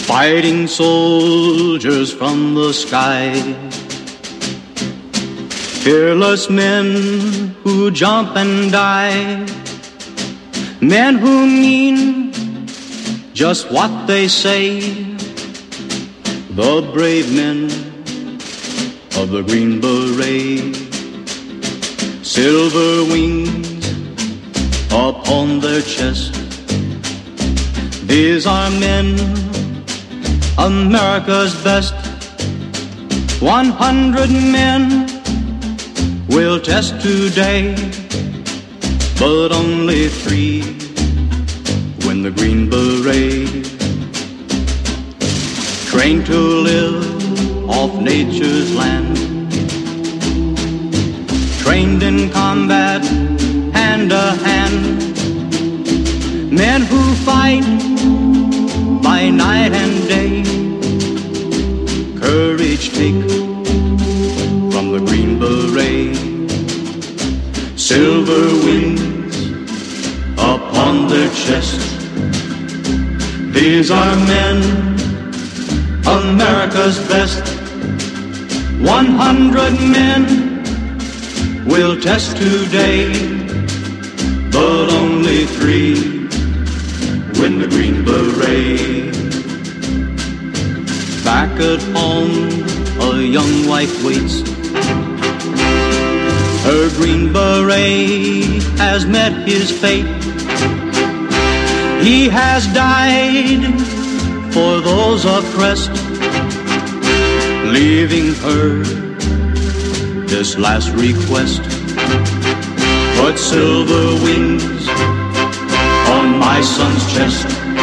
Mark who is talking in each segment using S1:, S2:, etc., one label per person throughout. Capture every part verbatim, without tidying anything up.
S1: fighting soldiers from the sky, fearless men who jump and die, men who mean just what they say, the brave men of the Green Beret, silver wings upon their chest. These are men, America's best. One hundred men will test today, but only three win the Green Beret. Trained to live off nature's land, trained in combat hand to hand, men who fight by night and day, courage take from the Green Beret, silver wings upon their chest. These are men, America's best. One hundred men will test today, but only three win the Green Beret. Back at home, a young wife waits. Her Green Beret has met his fate. He has died for those oppressed, leaving her this last request. Put silver wings on my son's chest.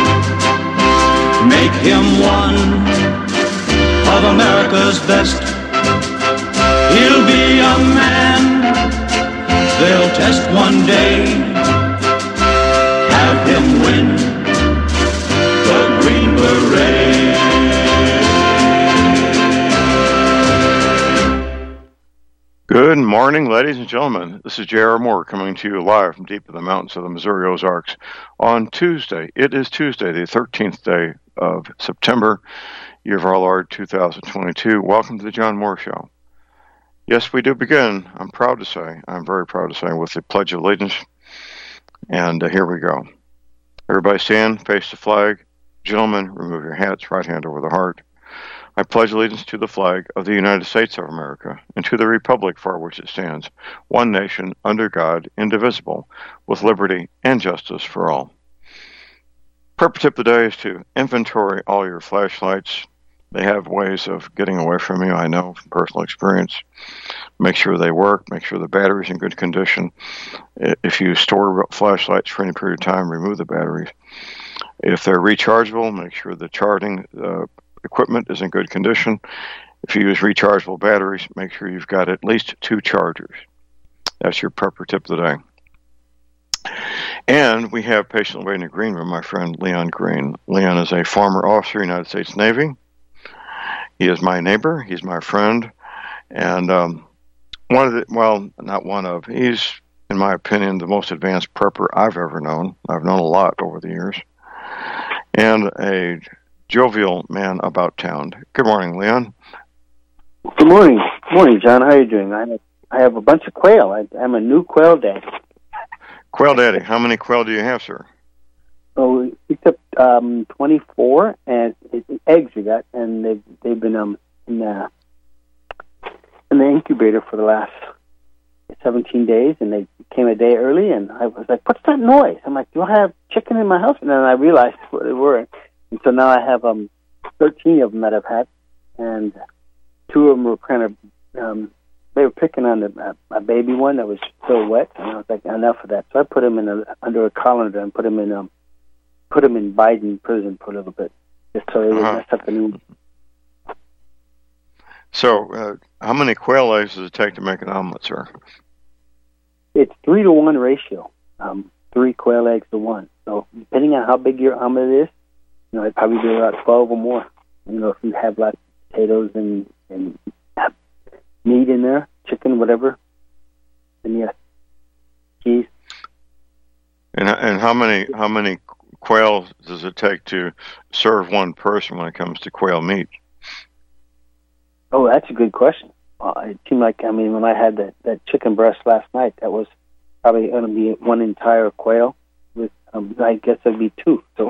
S1: Make him one of America's best. He'll be a man they'll test one day. Have him win the Green Beret.
S2: Good morning, ladies and gentlemen. This is J R. Moore coming to you live from deep in the mountains of the Missouri Ozarks on Tuesday. It is Tuesday, the thirteenth day of September, year of our Lord two thousand twenty-two. Welcome to the John Moore Show. Yes, we do begin, I'm proud to say, I'm very proud to say, with the Pledge of Allegiance. And uh, here we go. Everybody stand, face the flag. Gentlemen, remove your hats, right hand over the heart. I pledge allegiance to the flag of the United States of America and to the republic for which it stands, one nation, under God, indivisible, with liberty and justice for all. Purpose tip today is to inventory all your flashlights. They have ways of getting away from you, I know from personal experience. Make sure they work. Make sure the battery's in good condition. If you store flashlights for any period of time, remove the batteries. If they're rechargeable, make sure the charging uh, equipment is in good condition. If you use rechargeable batteries, make sure you've got at least two chargers. That's your prepper tip today. And we have patiently waiting in the green room my friend Leon Green. Leon is a former officer in the United States Navy. He is my neighbor. He's my friend. And um, one of the, well, not one of, he's, in my opinion, the most advanced prepper I've ever known. I've known a lot over the years. And a jovial man about town. Good morning, Leon.
S3: Good morning. Good morning, John. How are you doing? I have, I have a bunch of quail. I, I'm a new quail daddy.
S2: Quail daddy. How many quail do you have, sir?
S3: Oh, we picked up um, twenty-four and it, it, eggs we got, and they've they've been um in the in the incubator for the last seventeen days, and they came a day early, and I was like, "What's that noise?" I'm like, "Do I have chicken in my house?" And then I realized what they were, and so now I have um thirteen of them that I've had, and two of them were kind of um they were picking on the, a, a baby one that was still wet, and I was like, enough of that. So I put him in a, under a colander and put him in um. put him in Biden prison for a little bit, just so they would
S2: uh-huh.
S3: mess up the new.
S2: So, uh, how many quail eggs does it take to make an omelet, sir?
S3: It's three to one ratio, um, three quail eggs to one. So, depending on how big your omelet is, you know, I'd probably do about twelve or more. You know, if you have lots of potatoes and, and meat in there, chicken, whatever, then yes, cheese.
S2: And and how many how many quail does it take to serve one person when it comes to quail meat?
S3: Oh, that's a good question. Uh, it seemed like, I mean, when I had that, that chicken breast last night, that was probably going to be one entire quail. With, um, I guess that'd be two. So,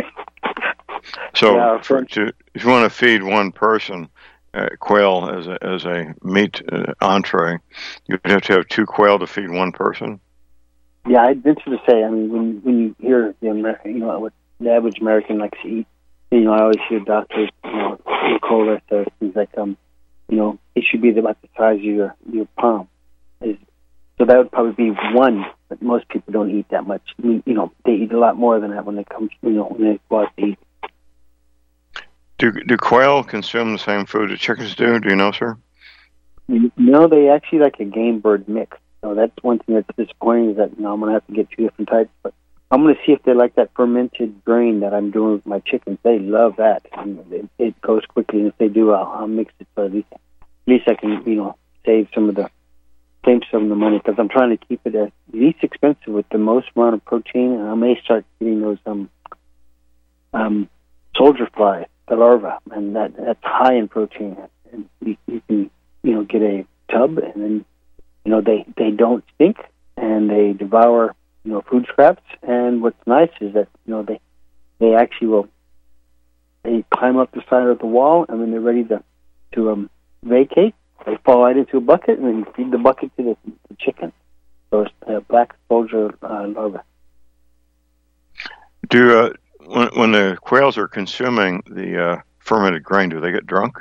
S2: so
S3: yeah,
S2: for, to, if you want to feed one person uh, quail as a as a meat uh, entree, you would have to have two quail to feed one person.
S3: Yeah, I'd venture to say, I mean, when when you hear the American, you know, what the average American likes to eat, you know, I always hear doctors, you know, call that uh, things like, um, you know, it should be about the size of your your palm. Is so that would probably be one, but most people don't eat that much. I mean, you know, they eat a lot more than that when they come, you know, when they go out to eat.
S2: Do do quail consume the same food that chickens do? Do you know, sir?
S3: No, they actually like a game bird mix. So that's one thing that's disappointing is that, you know, I'm going to have to get two different types. But I'm going to see if they like that fermented grain that I'm doing with my chickens. They love that. And it, it goes quickly. And if they do, I'll, I'll mix it so at least, at least I can, you know, save some of the save some of the money because I'm trying to keep it as least expensive with the most amount of protein. And I may start getting those um um soldier fly, the larva, and that that's high in protein. And you, you can, you know, get a tub and then, you know, they, they don't stink, and they devour, you know, food scraps. And what's nice is that, you know, they they actually will, they climb up the side of the wall, and when they're ready to, to um, vacate, they fall right into a bucket, and then you feed the bucket to the, the chicken. So it's a black soldier uh, larva.
S2: Do, uh, when, when the quails are consuming the uh, fermented grain, do they get drunk?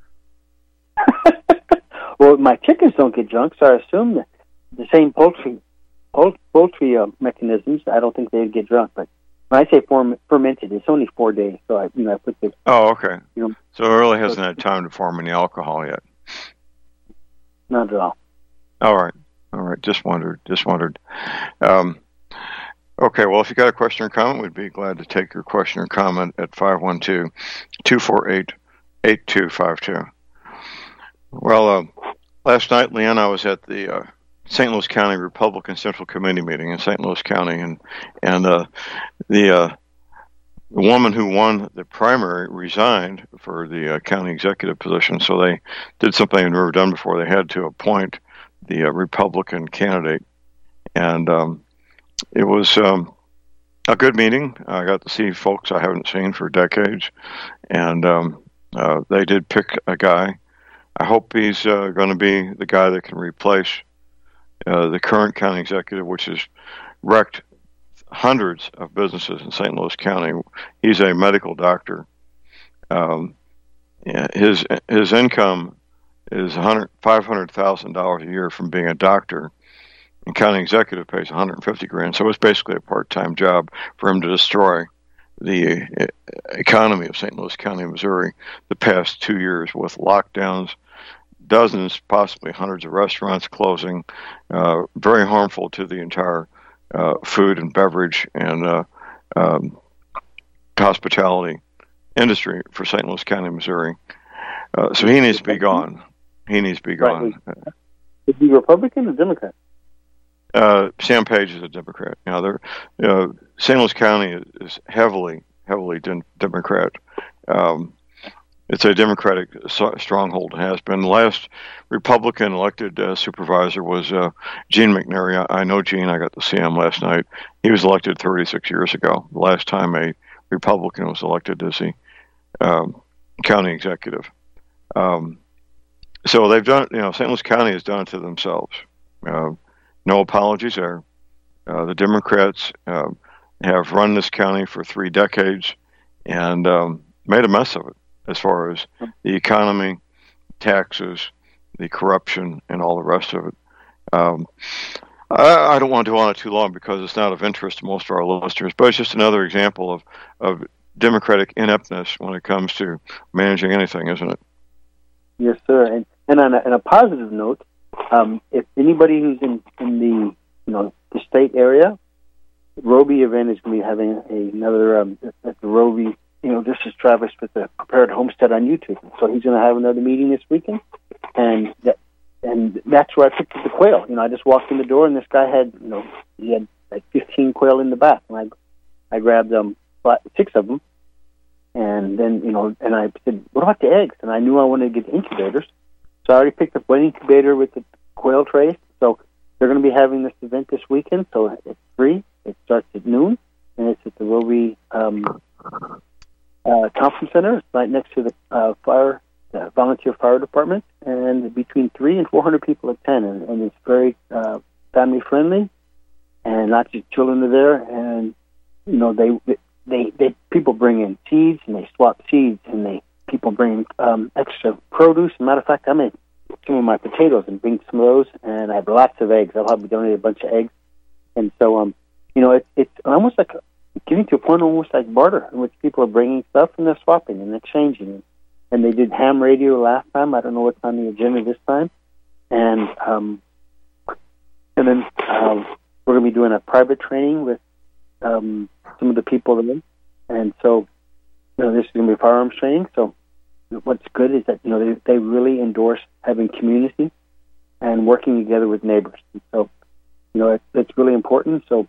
S3: Well, my chickens don't get drunk, so I assume that the same poultry poultry uh, mechanisms. I don't think they'd get drunk. But when I say form, fermented, it's only four days. So I, you know, I put the.
S2: Oh, okay.
S3: You know,
S2: so it really hasn't had time to form any alcohol yet.
S3: Not at all.
S2: All right, all right. Just wondered. Just wondered. Um, okay. Well, if you got a question or comment, we'd be glad to take your question or comment at five one two, two four eight, eight two five two. Well, uh, last night, Leanne, I was at the uh, Saint Louis County Republican Central Committee meeting in Saint Louis County, and and uh, the, uh, the woman who won the primary resigned for the uh, county executive position. So they did something they'd never done before. They had to appoint the uh, Republican candidate, and um, it was um, a good meeting. I got to see folks I haven't seen for decades, and um, uh, they did pick a guy. I hope he's uh, going to be the guy that can replace uh, the current county executive, which has wrecked hundreds of businesses in Saint Louis County. He's a medical doctor. Um, his his income is five hundred thousand dollars a year from being a doctor, and county executive pays one hundred fifty grand. So it's basically a part-time job for him to destroy the economy of Saint Louis County, Missouri, the past two years with lockdowns, dozens, possibly hundreds of restaurants closing, uh, very harmful to the entire uh, food and beverage and uh, um, hospitality industry for Saint Louis County, Missouri. Uh, so he needs to be gone. He needs to be gone.
S3: Is he Republican or Democrat?
S2: Uh, Sam Page is a Democrat. You know, they're, you know, Saint Louis County is heavily, heavily de- Democrat. Um, it's a Democratic stronghold. It has been. The last Republican elected uh, supervisor was uh, Gene McNary. I, I know Gene. I got to see him last night. He was elected thirty-six years ago. The last time a Republican was elected as the um, county executive. Um, so they've done. You know, Saint Louis County has done it to themselves. Uh, No apologies there. Uh, the Democrats uh, have run this county for three decades and um, made a mess of it as far as the economy, taxes, the corruption, and all the rest of it. Um, I, I don't want to dwell on it too long because it's not of interest to most of our listeners, but it's just another example of, of Democratic ineptness when it comes to managing anything, isn't it?
S3: Yes, sir. And, and on, a, on a positive note, Um, if anybody who's in, in the you know the state area, Roby event is going to be having a, another um, at the Roby. You know, this is Travis with the Prepared Homestead on YouTube. So he's going to have another meeting this weekend, and that, and that's where I picked up the quail. You know, I just walked in the door, and this guy had you know he had like fifteen quail in the back, and I I grabbed um five, six of them. And then, you know, and I said, what about the eggs? And I knew I wanted to get incubators. So I already picked up one incubator with the quail trays. So they're going to be having this event this weekend. So it's free. It starts at noon, and it's at the Roby um, uh, Conference Center. It's right next to the uh, fire, uh, volunteer fire department. And between three and four hundred people attend, and, and it's very uh, family friendly. And lots of children are there, and you know they. They, they people bring in seeds and they swap seeds, and they people bring um, extra produce. Matter of fact, I made some of my potatoes and bring some of those, and I have lots of eggs. I'll probably donate a bunch of eggs, and so um, you know, it's it's almost like getting to a point almost like barter, in which people are bringing stuff and they're swapping and exchanging. And they did ham radio last time. I don't know what's on the agenda this time, and um, and then um, we're going to be doing a private training with. Um, some of the people there, and so you know this is going to be firearms training. So what's good is that you know they they really endorse having community and working together with neighbors. And so you know it, it's really important. So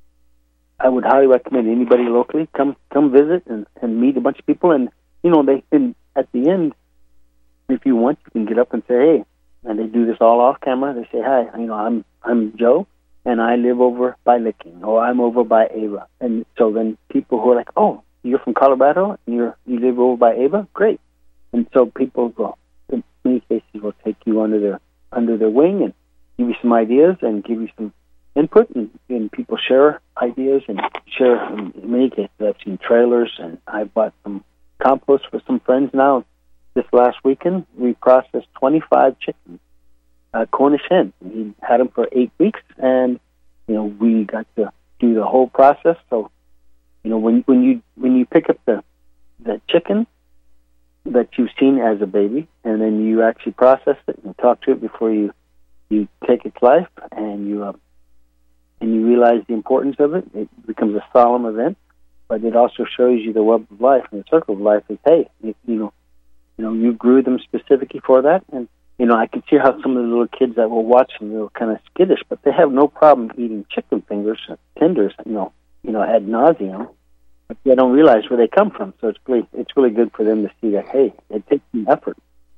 S3: I would highly recommend anybody locally come come visit and, and meet a bunch of people. And you know they can at the end, if you want, you can get up and say hey, and they do this all off camera. They say hi, you know I'm I'm Joe. And I live over by Licking, or I'm over by Ava. And so then people who are like, oh, you're from Colorado, and you're, you live over by Ava? Great. And so people, will, in many cases, will take you under their under their wing and give you some ideas and give you some input. And, and people share ideas and share, in many cases, I've seen trailers, and I bought some compost for some friends now. This last weekend, we processed twenty-five chickens. Uh, Cornish hen. We had them for eight weeks, and you know we got to do the whole process. So, you know when when you when you pick up the the chicken that you've seen as a baby, and then you actually process it and talk to it before you you take its life, and you uh, and you realize the importance of it. It becomes a solemn event, but it also shows you the web of life and the circle of life. Is hey, you, you know, you know you grew them specifically for that, and you know, I can see how some of the little kids that will watch them, they're kind of skittish, but they have no problem eating chicken fingers, tenders, you know, you know, ad nauseum. But they don't realize where they come from, so it's really, it's really good for them to see that. Hey, it takes some effort.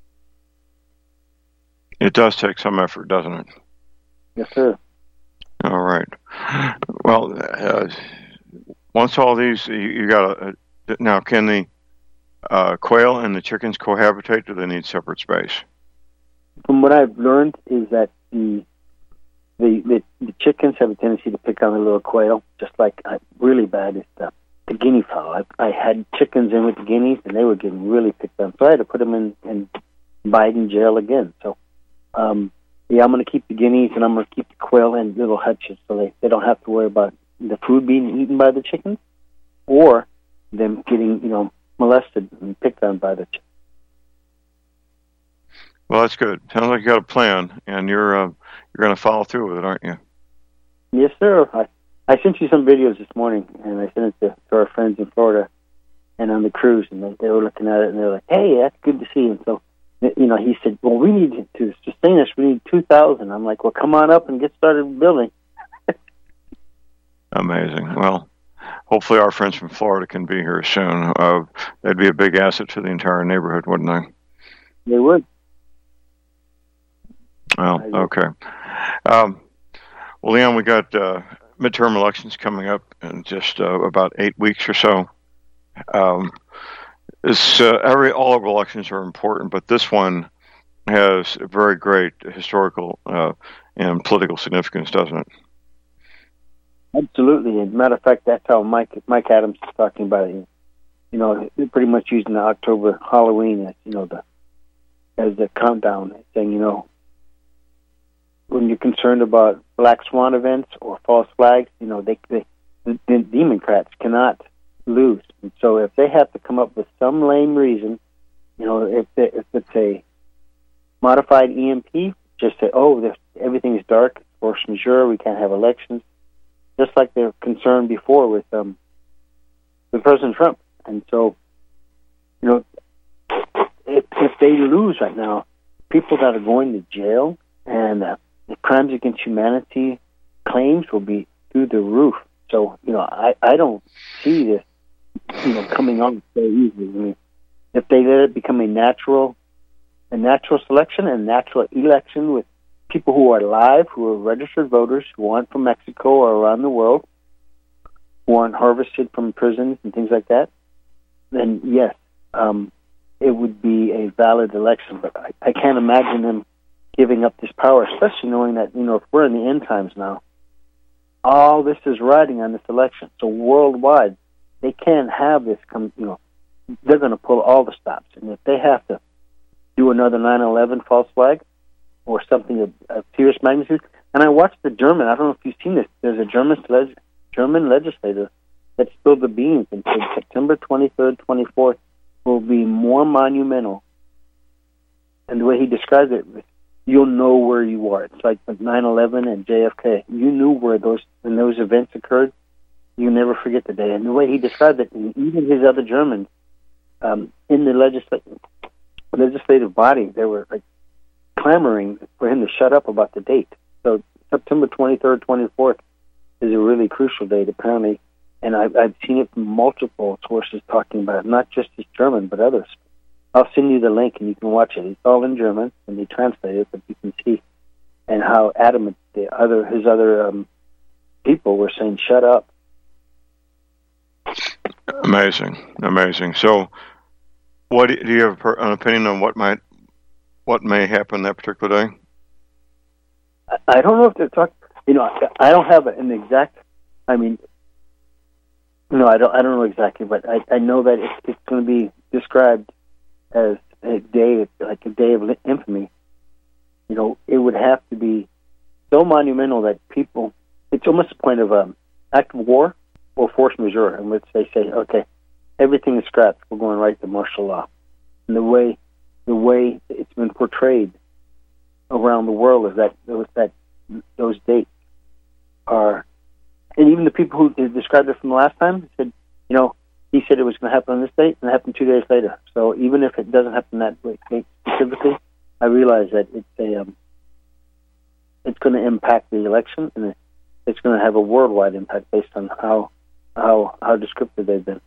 S2: It does take some effort, doesn't it?
S3: Yes, sir.
S2: All right. Well, uh, once all these, you, you got uh, now. Can the uh, quail and the chickens cohabitate? Or do they need separate space?
S3: From what I've learned is that the, the the the chickens have a tendency to pick on the little quail, just like uh, really bad is the, the guinea fowl. I, I had chickens in with the guineas, and they were getting really picked on. So I had to put them in, in Biden jail again. So, um, yeah, I'm going to keep the guineas, and I'm going to keep the quail in little hutches so they, they don't have to worry about the food being eaten by the chickens or them getting, you know, molested and picked on by the chickens.
S2: Well, that's good. Sounds like you got a plan, and you're uh, you're going to follow through with it, aren't you?
S3: Yes, sir. I, I sent you some videos this morning, and I sent it to, to our friends in Florida and on the cruise, and they, they were looking at it, and they were like, hey, that's good to see. And so, you know, he said, well, we need to sustain us. We need two thousand. I'm like, well, come on up and get started building.
S2: Amazing. Well, hopefully our friends from Florida can be here soon. Uh, that'd be a big asset to the entire neighborhood, wouldn't they?
S3: They would.
S2: Well, okay. Um, well, Leon, we got uh, midterm elections coming up in just uh, about eight weeks or so. Um, this, uh, every all of elections are important, but this one has a very great historical uh, and political significance, doesn't it?
S3: Absolutely. As a matter of fact, that's how Mike Mike Adams is talking about it. You know, pretty much using the October Halloween as you know the as the countdown, saying you know. When you're concerned about black swan events or false flags, you know, they, they the, the Democrats cannot lose. And so if they have to come up with some lame reason, you know, if, they, if it's a modified E M P, just say, oh, this, everything is dark, force majeure, we can't have elections, just like they're concerned before with um, with President Trump. And so, you know, if, if they lose right now, people that are going to jail and uh, the crimes against humanity claims will be through the roof. So, you know, I, I don't see this you know, coming on so easily. I mean, if they let it become a natural, a natural selection and natural election with people who are alive, who are registered voters, who aren't from Mexico or around the world, who aren't harvested from prisons and things like that, then yes, um, it would be a valid election. But I, I can't imagine them giving up this power, especially knowing that, you know, if we're in the end times now, all this is riding on this election. So worldwide, they can't have this come, you know, they're going to pull all the stops. And if they have to do another nine eleven false flag or something of, of serious magnitude, and I watched the German, I don't know if you've seen this, there's a German leg- German legislator that spilled the beans and said September twenty-third, twenty-fourth will be more monumental. And the way he described it, you'll know where you are. It's like nine eleven and J F K. You knew where those when those events occurred. You never forget the day. And the way he described it, and even his other Germans um, in the legislative legislative body, they were like clamoring for him to shut up about the date. So September twenty-third, twenty-fourth is a really crucial date, apparently. And I've, I've seen it from multiple sources talking about it, not just his German, but others. I'll send you the link and you can watch it. It's all in German and they translate it, but you can see and how adamant the other his other um, people were saying, "Shut up."
S2: Amazing, amazing. So, what do you have an opinion on what might what may happen that particular day?
S3: I, I don't know if they're talking. You know, I, I don't have an exact. I mean, no, I don't. I don't know exactly, but I, I know that it's, it's going to be described as a day, like a day of infamy. You know, it would have to be so monumental that people, it's almost a point of um, act of war or force majeure, in which they say, okay, everything is scrapped, we're going right to martial law. And the way the way it's been portrayed around the world is that those, that those dates are, and even the people who described it from the last time said, you know, he said it was going to happen on this date, and it happened two days later. So even if it doesn't happen that way specifically, I realize that it's a um, it's going to impact the election, and it's going to have a worldwide impact based on how how how descriptive they've been.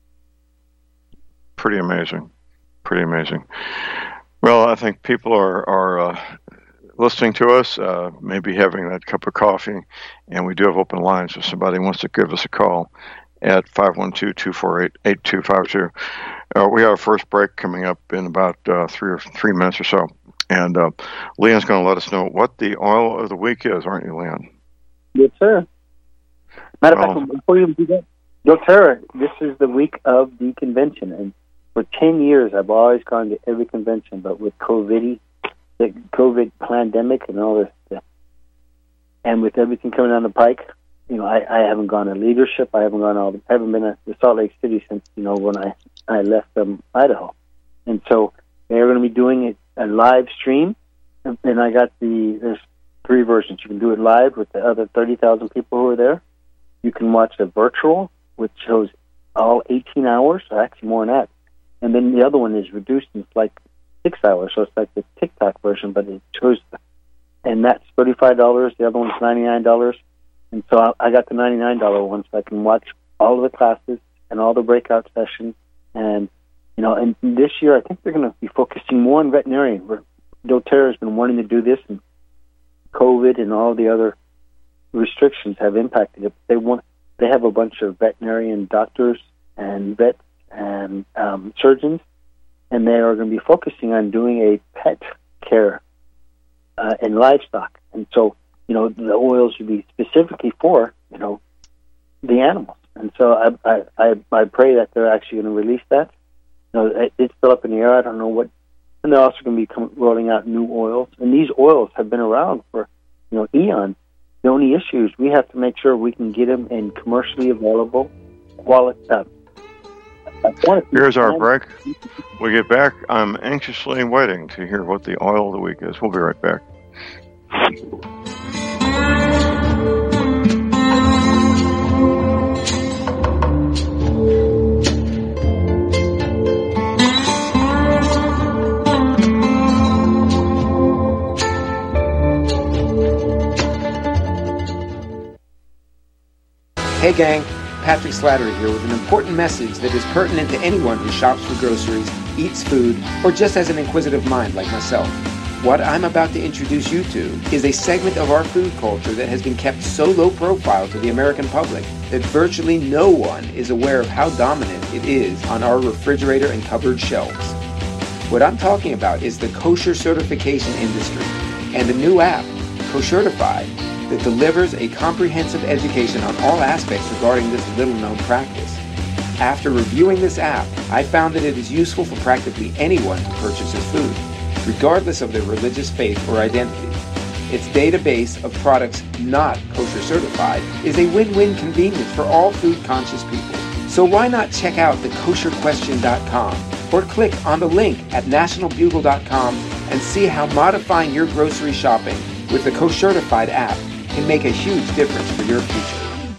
S2: Pretty amazing, pretty amazing. Well, I think people are are uh, listening to us, uh, maybe having that cup of coffee, and we do have open lines if somebody wants to give us a call at five one two, two four eight, eight two five two. Uh, we have our first break coming up in about uh, three or three minutes or so. And uh, Leon's going to let us know what the oil of the week is, aren't you, Leon?
S3: Yes, sir. Matter of
S2: well,
S3: fact, before you do that, doTERRA, this is the week of the convention. And for ten years, I've always gone to every convention, but with COVID, the COVID pandemic and all this stuff, and with everything coming down the pike, you know, I, I haven't gone to leadership. I haven't gone all. I haven't been to Salt Lake City since, you know, when I I left um, Idaho, and so they're going to be doing it a live stream. And, and I got the there's three versions. You can do it live with the other thirty thousand people who are there. You can watch the virtual, which shows all eighteen hours, or actually more than that. And then the other one is reduced, and it's like six hours, so it's like the TikTok version, but it shows, and that's thirty-five dollars. The other one's ninety-nine dollars. And so I, I got the ninety-nine dollars one, so I can watch all of the classes and all the breakout sessions. And, you know, and this year I think they're going to be focusing more on veterinarian. doTERRA has been wanting to do this, and COVID and all the other restrictions have impacted it. They want they have a bunch of veterinarian doctors and vets and um, surgeons, and they are going to be focusing on doing a pet care uh, in livestock. And so, you know, the oils would be specifically for, you know, the animals. And so I I, I, I pray that they're actually going to release that. You know, it, it's still up in the air. I don't know what. And they're also going to be come, rolling out new oils. And these oils have been around for, you know, eons. The only issue is we have to make sure we can get them in commercially available quality. Uh,
S2: Here's our break. We get back. I'm anxiously waiting to hear what the oil of the week is. We'll be right back.
S4: Hey gang, Patrick Slattery here with an important message that is pertinent to anyone who shops for groceries, eats food, or just has an inquisitive mind like myself. What I'm about to introduce you to is a segment of our food culture that has been kept so low profile to the American public that virtually no one is aware of how dominant it is on our refrigerator and cupboard shelves. What I'm talking about is the kosher certification industry and a new app, Koshertified, that delivers a comprehensive education on all aspects regarding this little-known practice. After reviewing this app, I found that it is useful for practically anyone who purchases food, regardless of their religious faith or identity. Its database of products not kosher certified is a win-win convenience for all food-conscious people. So why not check out the kosher question dot com or click on the link at national bugle dot com and see how modifying your grocery shopping with the Koshertified app can make a huge difference for your future.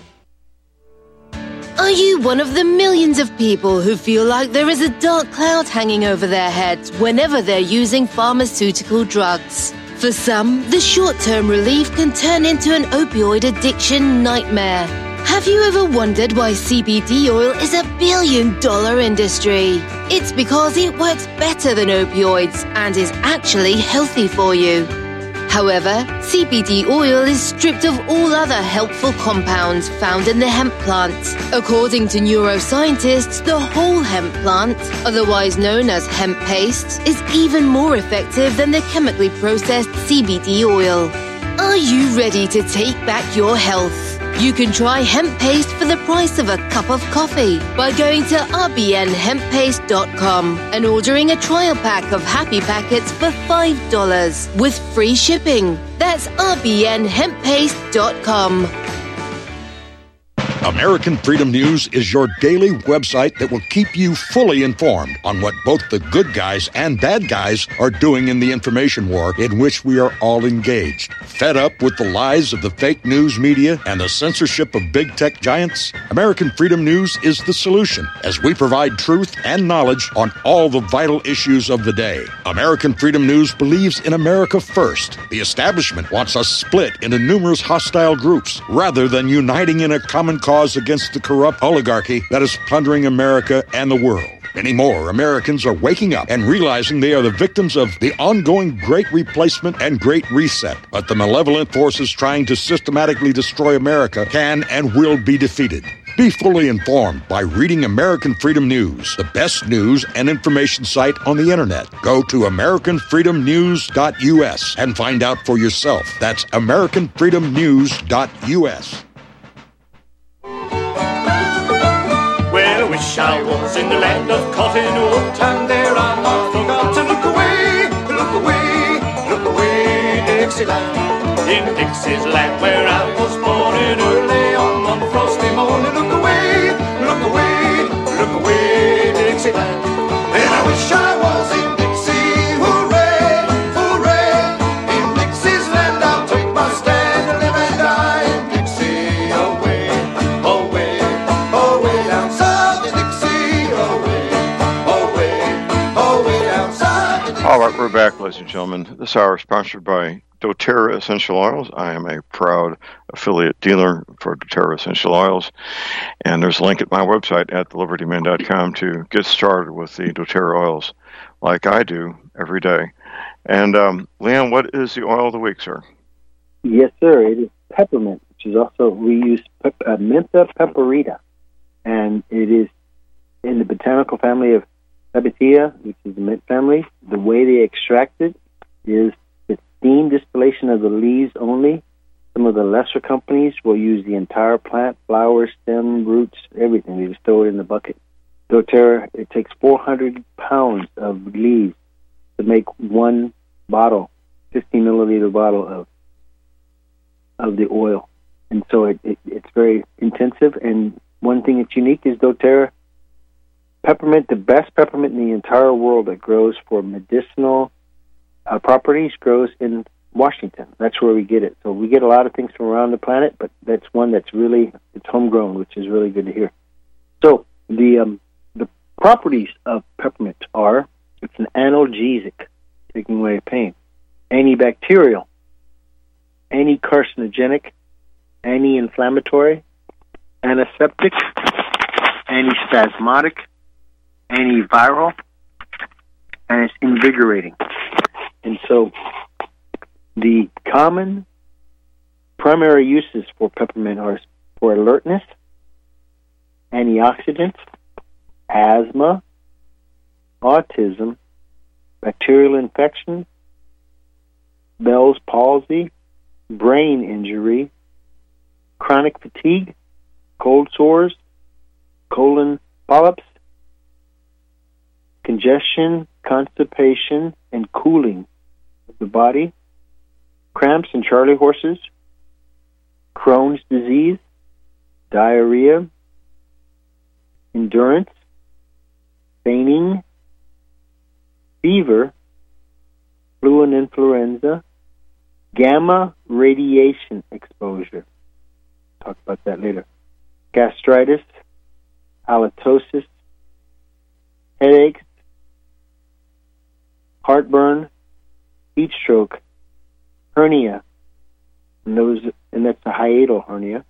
S5: Are you one of the millions of people who feel like there is a dark cloud hanging over their heads whenever they're using pharmaceutical drugs? For some, the short-term relief can turn into an opioid addiction nightmare. Have you ever wondered why C B D oil is a billion-dollar industry? It's because it works better than opioids and is actually healthy for you. However, C B D oil is stripped of all other helpful compounds found in the hemp plant. According to neuroscientists, the whole hemp plant, otherwise known as hemp paste, is even more effective than the chemically processed C B D oil. Are you ready to take back your health? You can try hemp paste for the price of a cup of coffee by going to r b n hemp paste dot com and ordering a trial pack of Happy Packets for five dollars with free shipping. That's r b n hemp paste dot com.
S6: American Freedom News is your daily website that will keep you fully informed on what both the good guys and bad guys are doing in the information war in which we are all engaged. Fed up with the lies of the fake news media and the censorship of big tech giants? American Freedom News is the solution, as we provide truth and knowledge on all the vital issues of the day. American Freedom News believes in America first. The establishment wants us split into numerous hostile groups rather than uniting in a common cause against the corrupt oligarchy that is plundering America and the world. Many more Americans are waking up and realizing they are the victims of the ongoing Great Replacement and Great Reset. But the malevolent forces trying to systematically destroy America can and will be defeated. Be fully informed by reading American Freedom News, the best news and information site on the internet. Go to american freedom news dot u s and find out for yourself. That's american freedom news dot u s.
S7: Well, I wish I was in the land of cotton wool, and there I not forgot to look away, look away, look away, Dixieland. In Dixie's land where I was born in early on one frosty morning. Look away, look away, look away, Dixieland. And I wish I was in Dixie, hooray, hooray. In Dixie's land I'll take my stand and live and die in Dixie. Away, away, away down south in Dixie. Away, away, away down south in Dixie.
S2: All right, we're back, ladies and gentlemen. This hour is sponsored by doTERRA Essential Oils. I am a proud affiliate dealer for doTERRA Essential Oils, and there's a link at my website at the liberty man dot com to get started with the doTERRA oils like I do every day. And um, Leon, what is the oil of the week, sir?
S3: Yes, sir. It is peppermint, which is also, we use pep- uh, Mentha peperita, and it is in the botanical family of Fabaceae, which is the mint family. The way they extract it is steam distillation of the leaves only. Some of the lesser companies will use the entire plant, flowers, stem, roots, everything. They just throw it in the bucket. doTERRA, it takes four hundred pounds of leaves to make one bottle, fifty milliliter bottle of of the oil. And so it, it, it's very intensive. And one thing that's unique is doTERRA peppermint, the best peppermint in the entire world that grows for medicinal Uh, properties, grows in Washington. That's where we get it. So we get a lot of things from around the planet, but that's one that's really, it's homegrown, which is really good to hear. So the um, the properties of peppermint are, it's an analgesic, taking away pain, antibacterial, anti-carcinogenic, anti-inflammatory, antiseptic, antispasmodic, antiviral, and it's invigorating. And so the common primary uses for peppermint are for alertness, antioxidants, asthma, autism, bacterial infection, Bell's palsy, brain injury, chronic fatigue, cold sores, colon polyps, congestion, constipation, and cooling of the body, cramps and Charlie horses, Crohn's disease, diarrhea, endurance, fainting, fever, flu and influenza, gamma radiation exposure. Talk about that later. Gastritis, halitosis, headaches, heartburn, heat stroke, hernia, and those, and that's a hiatal hernia,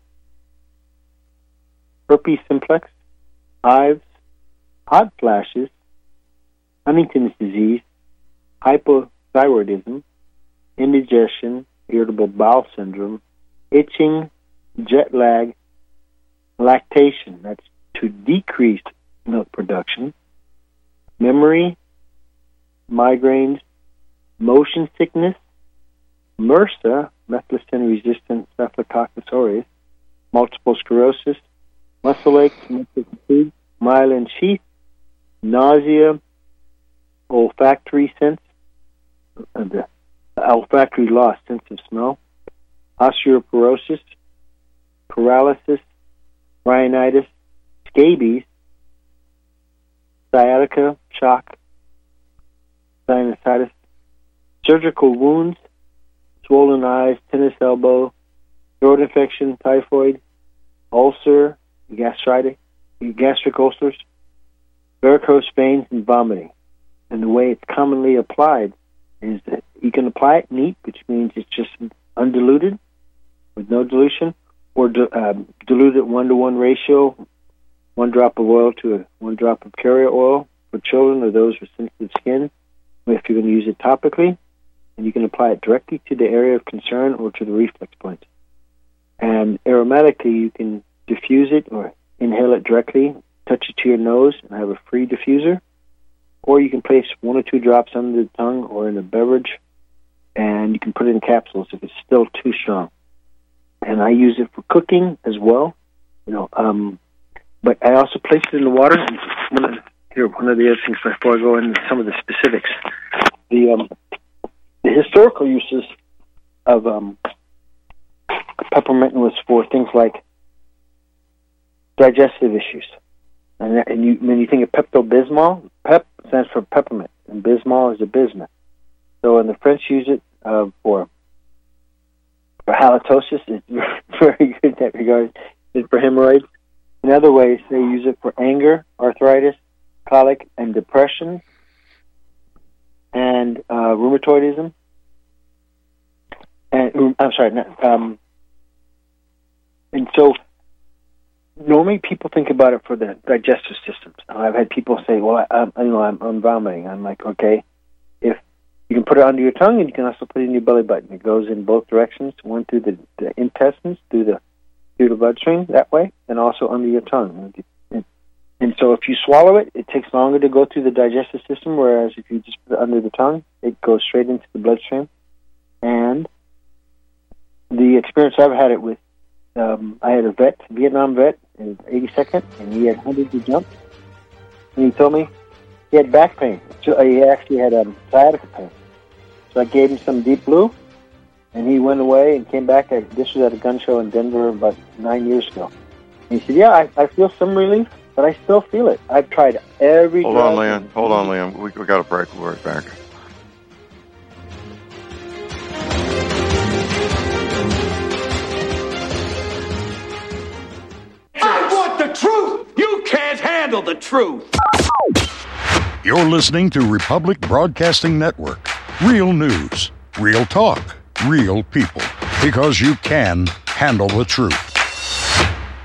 S3: herpes simplex, hives, hot flashes, Huntington's disease, hypothyroidism, indigestion, irritable bowel syndrome, itching, jet lag, lactation, that's to decrease milk production, memory, migraines, motion sickness, MRSA, methicillin-resistant Staphylococcus aureus, multiple sclerosis, muscle aches, muscle fatigue, myelin sheath, nausea, olfactory sense, uh, the olfactory loss, sense of smell, osteoporosis, paralysis, rhinitis, scabies, sciatica, shock, sinusitis, surgical wounds, swollen eyes, tennis elbow, throat infection, typhoid, ulcer, gastritis, gastric ulcers, varicose veins, and vomiting. And the way it's commonly applied is that you can apply it neat, which means it's just undiluted with no dilution, or di- um, diluted one-to-one ratio, one drop of oil to a, one drop of carrier oil for children or those with sensitive skin, if you're going to use it topically. And you can apply it directly to the area of concern or to the reflex point. And aromatically, you can diffuse it or inhale it directly, touch it to your nose, and have a free diffuser. Or you can place one or two drops under the tongue or in a beverage, and you can put it in capsules if it's still too strong. And I use it for cooking as well, you know. Um, but I also place it in the water. And one of, here, one of the other things before I go into some of the specifics, the um, the historical uses of um, peppermint was for things like digestive issues. And, that, and you, when you think of Pepto-Bismol, Pep stands for peppermint, and Bismol is a bismuth. So when the French use it uh, for for halitosis, it's very good in that regard. It's for hemorrhoids. In other ways, they use it for anger, arthritis, colic, and depression, and uh, rheumatoidism. And I'm sorry, not, um, and so normally people think about it for the digestive systems. I've had people say, "Well, I, I, you know, I'm, I'm vomiting." I'm like, "Okay, if you can put it under your tongue, and you can also put it in your belly button. It goes in both directions, one through the, the intestines, through the through the bloodstream that way, and also under your tongue." And, and so, if you swallow it, it takes longer to go through the digestive system. Whereas if you just put it under the tongue, it goes straight into the bloodstream. And the experience I've had it with, um, I had a vet, a Vietnam vet, in his eighty-second, and he had hundreds of jumps. And he told me he had back pain. So he actually had um, sciatica pain. So I gave him some Deep Blue, and he went away and came back. At, this was at a gun show in Denver about nine years ago. And he said, "Yeah, I, I feel some relief, but I still feel it. I've tried every
S2: Hold on, Liam. Hold on, Liam. We, we got a break. We'll be right back.
S8: The truth! You can't handle the truth!
S6: You're listening to Republic Broadcasting Network. Real news, real talk, real people. Because you can handle the truth.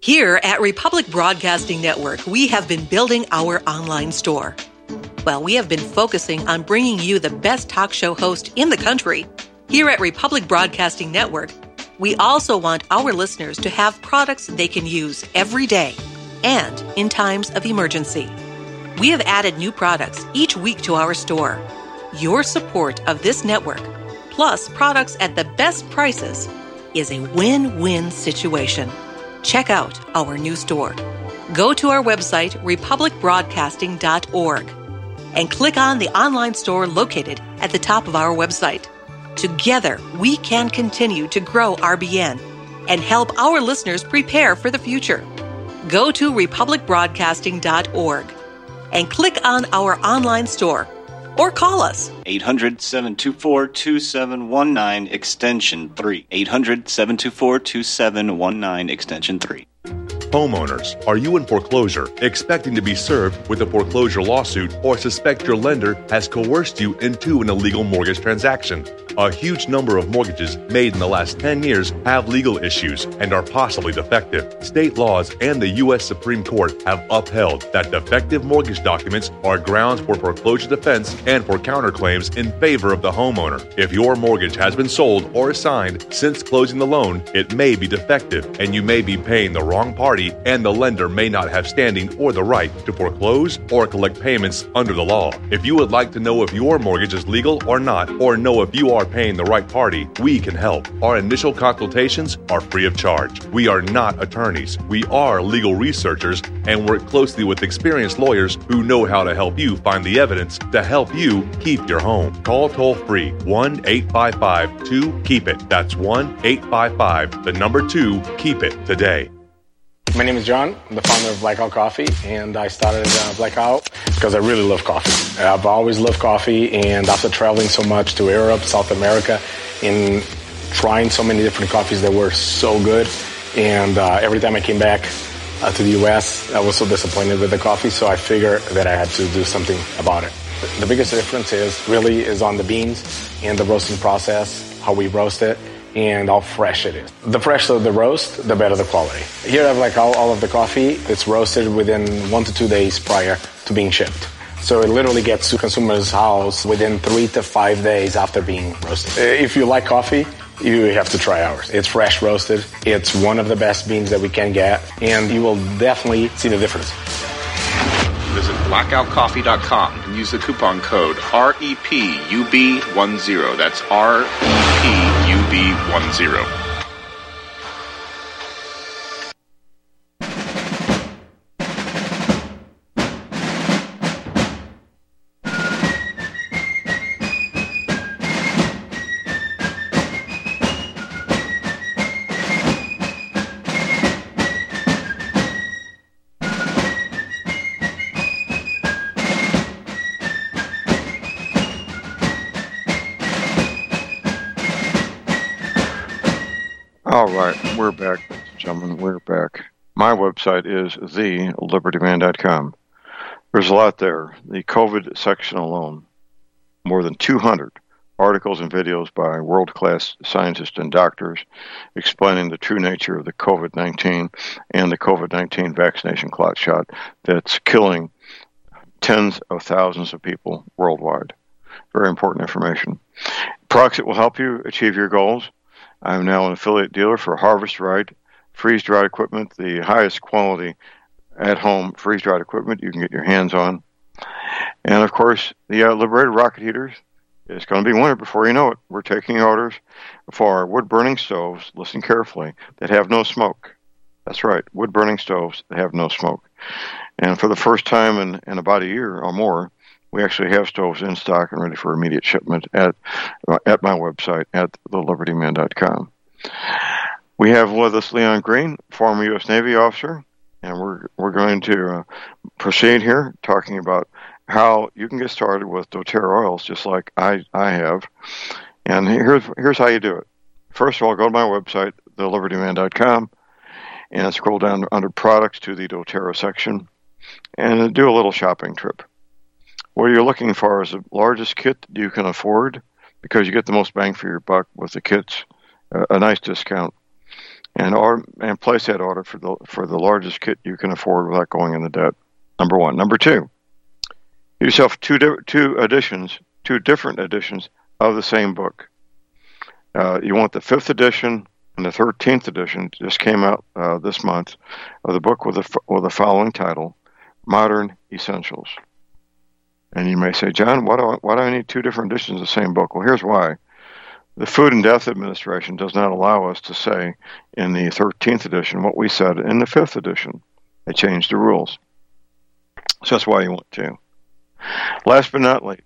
S9: Here at Republic Broadcasting Network, we have been building our online store. Well, we have been focusing on bringing you the best talk show host in the country. Here at Republic Broadcasting Network, we also want our listeners to have products they can use every day and in times of emergency. We have added new products each week to our store. Your support of this network, plus products at the best prices, is a win-win situation. Check out our new store. Go to our website, republic broadcasting dot org, and click on the online store located at the top of our website. Together, we can continue to grow R B N and help our listeners prepare for the future. Go to republic broadcasting dot org and click on our online store or call us.
S10: eight hundred, seven two four, two seven one nine, extension three. eight hundred, seven two four, two seven one nine, extension three.
S11: Homeowners, are you in foreclosure, expecting to be served with a foreclosure lawsuit, or suspect your lender has coerced you into an illegal mortgage transaction? A huge number of mortgages made in the last ten years have legal issues and are possibly defective. State laws and the U S Supreme Court have upheld that defective mortgage documents are grounds for foreclosure defense and for counterclaims in favor of the homeowner. If your mortgage has been sold or assigned since closing the loan, it may be defective and you may be paying the wrong party, and the lender may not have standing or the right to foreclose or collect payments under the law. If you would like to know if your mortgage is legal or not, or know if you are paying the right party, we can help. Our initial consultations are free of charge. We are not attorneys. We are legal researchers and work closely with experienced lawyers who know how to help you find the evidence to help you keep your home. Call toll free one eight five five two keep it. That's one eight five five, the number two, keep it today.
S12: My name is John. I'm the founder of Blackout Coffee, and I started uh, Blackout because I really love coffee. I've always loved coffee, and after traveling so much to Europe, South America, and trying so many different coffees that were so good, and uh, every time I came back uh, to the U S, I was so disappointed with the coffee, so I figured that I had to do something about it. The biggest difference is really is on the beans and the roasting process, how we roast it, and how fresh it is. The fresher the roast, the better the quality. Here I have like all, all of the coffee. It's roasted within one to two days prior to being shipped. So it literally gets to consumer's house within three to five days after being roasted. If you like coffee, you have to try ours. It's fresh roasted. It's one of the best beans that we can get, and you will definitely see the difference.
S13: Visit blackout coffee dot com and use the coupon code R E P U B ten. That's R E P U B ten.
S2: All right, we're back, ladies and gentlemen. We're back. My website is the liberty man dot com. There's a lot there. The COVID section alone, more than two hundred articles and videos by world-class scientists and doctors explaining the true nature of the COVID nineteen and the COVID nineteen vaccination clot shot that's killing tens of thousands of people worldwide. Very important information. Products that will help you achieve your goals. I'm now an affiliate dealer for Harvest Right freeze-dried equipment, the highest quality at-home freeze-dried equipment you can get your hands on. And, of course, the uh, Liberator rocket heaters. It's going to be winter before you know it. We're taking orders for wood-burning stoves, listen carefully, that have no smoke. That's right, wood-burning stoves that have no smoke. And for the first time in, in about a year or more, we actually have stoves in stock and ready for immediate shipment at uh, at my website at the liberty man dot com. We have with us Leon Green, former U S Navy officer, and we're we're going to uh, proceed here talking about how you can get started with doTERRA oils, just like I, I have. And here's here's how you do it. First of all, go to my website, the liberty man dot com, and scroll down under products to the doTERRA section, and do a little shopping trip. What you're looking for is the largest kit you can afford, because you get the most bang for your buck with the kits, uh, a nice discount. and order, and place that order for the for the largest kit you can afford without going into debt. Number one. Number two, get yourself two two editions, two different editions of the same book. Uh, you want the fifth edition and the thirteenth edition. Just came out uh, this month of the book with the with the following title: Modern Essentials. And you may say, John, why do I, why do I need two different editions of the same book? Well, here's why. The Food and Death Administration does not allow us to say in the thirteenth edition what we said in the fifth edition. They changed the rules. So that's why you want two. Last but not least,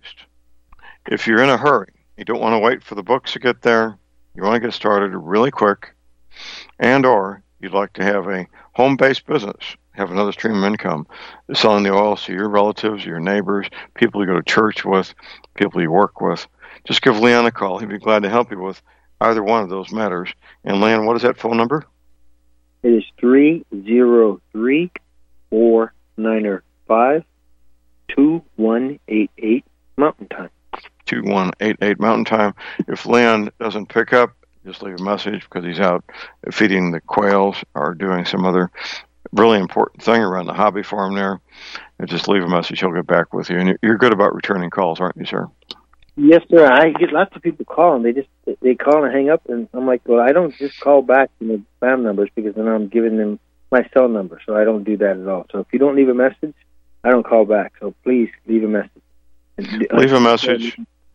S2: if you're in a hurry, you don't want to wait for the books to get there, you want to get started really quick, and or you'd like to have a home-based business, have another stream of income, selling the oil to your relatives, your neighbors, people you go to church with, people you work with, just give Leon a call. He'd be glad to help you with either one of those matters. And Leon, what is that phone number?
S3: It is three zero three, four nine five, two one eight eight Mountain Time.
S2: two one eight eight Mountain Time. If Leon doesn't pick up, just leave a message because he's out feeding the quails or doing some other really important thing around the hobby farm there. And just leave a message. He'll get back with you. And you're good about returning calls, aren't you, sir?
S3: Yes, sir. I get lots of people calling. They just they call and hang up, and I'm like, well, I don't just call back to the spam numbers because then I'm giving them my cell number, so I don't do that at all. So if you don't leave a message, I don't call back. So please leave a message.
S2: Leave a message.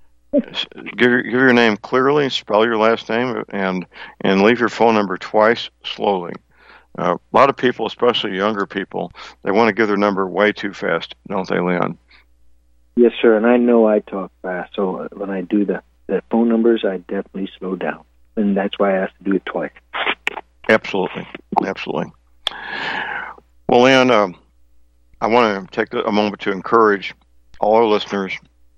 S2: Give your, give your name clearly, spell your last name, and and leave your phone number twice slowly. Uh, a lot of people, especially younger people, they want to give their number way too fast, don't they, Leon?
S3: Yes, sir, and I know I talk fast, so when I do the, the phone numbers, I definitely slow down, and that's why I have to do it twice.
S2: Absolutely, absolutely. Well, Leon, um, I want to take a moment to encourage all our listeners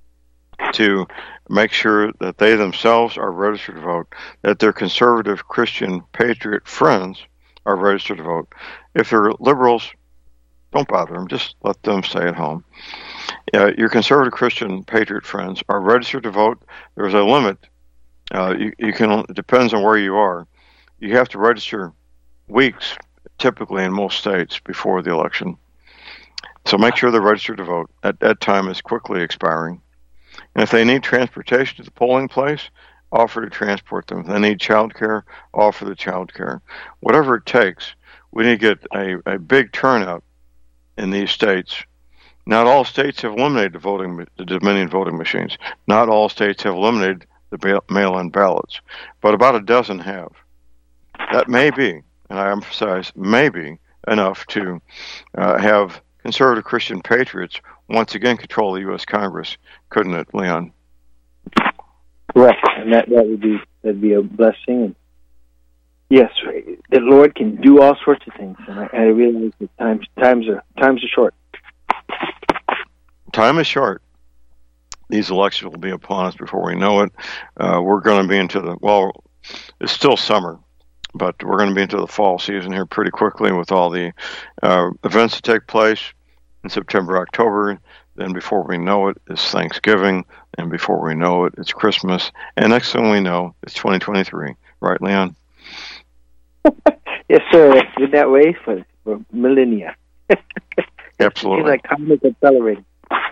S2: to make sure that they themselves are registered to vote, that their conservative Christian patriot friends are registered to vote. If they're liberals, don't bother them. Just let them stay at home. Uh, your conservative Christian patriot friends are registered to vote. There's a limit. Uh, you, you can. It depends on where you are. You have to register weeks, typically in most states, before the election. So make sure they're registered to vote. That, that time is quickly expiring. And if they need transportation to the polling place, offer to transport them. If they need child care, offer the child care. Whatever it takes, we need to get a, a big turnout in these states. Not all states have eliminated the voting, the Dominion voting machines. Not all states have eliminated the mail-in ballots, but about a dozen have. That may be, and I emphasize, may be enough to uh, have conservative Christian patriots once again control the U S Congress, couldn't it, Leon?
S3: Correct, and that, that would be that'd be a blessing. And yes, the Lord can do all sorts of things, and I, I realize that times times are times are short.
S2: Time is short. These elections will be upon us before we know it. Uh, we're going to be into the, well, it's still summer, but we're going to be into the fall season here pretty quickly with all the uh, events that take place in September, October. Then before we know it, it's Thanksgiving, and before we know it, it's Christmas. And next thing we know, it's twenty twenty-three. Right, Leon?
S3: Yes, sir. It's been that way for, for millennia.
S2: Absolutely.
S3: It's like time is accelerating.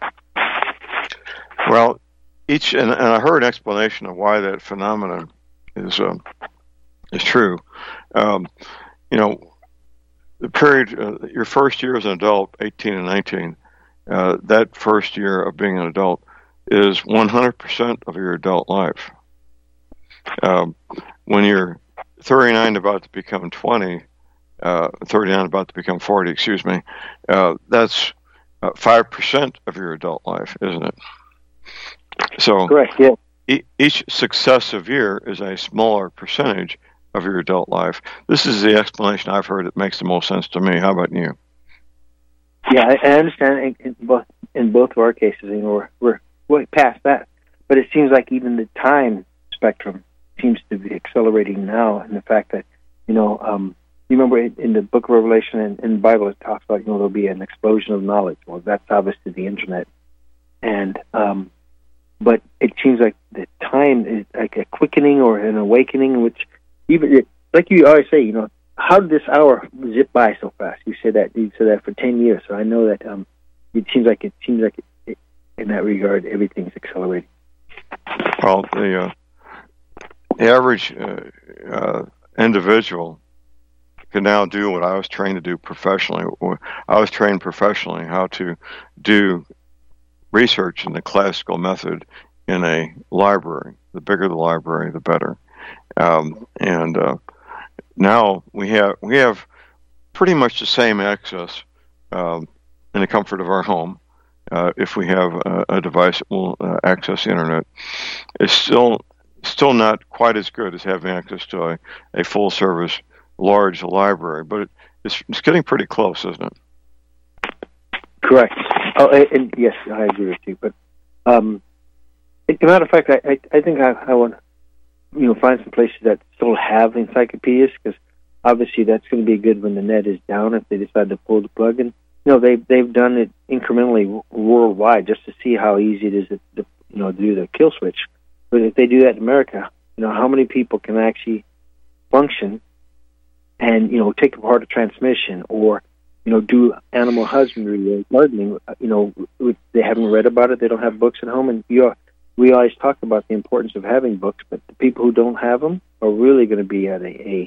S2: Well, each and, and I heard an explanation of why that phenomenon is um, is true. Um, you know, the period, uh, your first year as an adult, eighteen and nineteen, uh, that first year of being an adult is one hundred percent of your adult life. Um, when you're thirty-nine, about to become twenty, uh, thirty-nine, about to become forty, excuse me, uh, that's uh, five percent of your adult life, isn't it? So
S3: correct, yeah.
S2: E- each successive year is a smaller percentage of your adult life. This is the explanation I've heard that makes the most sense to me. How about you?
S3: Yeah, I, I understand in, in both in both of our cases, you know, we're, we're way past that. But it seems like even the time spectrum seems to be accelerating now, and the fact that, you know, um, you remember in, in the Book of Revelation and in the Bible it talks about, you know, there'll be an explosion of knowledge. Well, that's obviously the internet. And um, but it seems like the time is like a quickening or an awakening, which even like you always say, you know, how did this hour zip by so fast? You said that you said that for ten years, so I know that um, it seems like it seems like it, it, in that regard, everything's accelerating.
S2: Well, the, uh, the average uh, uh, individual can now do what I was trained to do professionally. I was trained professionally how to do research in the classical method in a library. The bigger the library, the better. Um, and uh, now we have we have pretty much the same access um, in the comfort of our home. Uh, if we have a, a device that will uh, access the internet, it's still still not quite as good as having access to a, a full service large library, but it, it's, it's getting pretty close, isn't it?
S3: Correct. Oh, and, and yes, I agree with you. But um, as a matter of fact, I, I, I think I, I want you know find some places that still have encyclopedias, because obviously that's going to be good when the net is down if they decide to pull the plug. And you know they've they've done it incrementally worldwide just to see how easy it is to, to you know do the kill switch. But if they do that in America, you know how many people can actually function and, you know, take apart a transmission, or, you know, do animal husbandry or gardening. You know, they haven't read about it. They don't have books at home. And you know, we always talk about the importance of having books, but the people who don't have them are really going to be at a, a